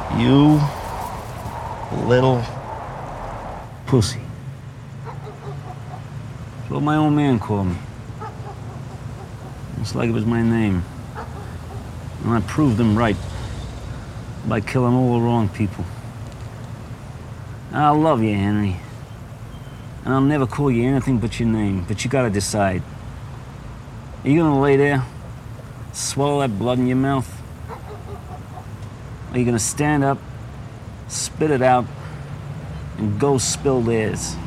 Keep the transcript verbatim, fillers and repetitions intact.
You little pussy. That's what my old man called me. It's like it was my name. And I proved him right by killing all the wrong people. I love you, Henry. And I'll never call you anything but your name, but you gotta decide. Are you gonna lay there, swallow that blood in your mouth? Or are you gonna stand up, spit it out, and go spill theirs?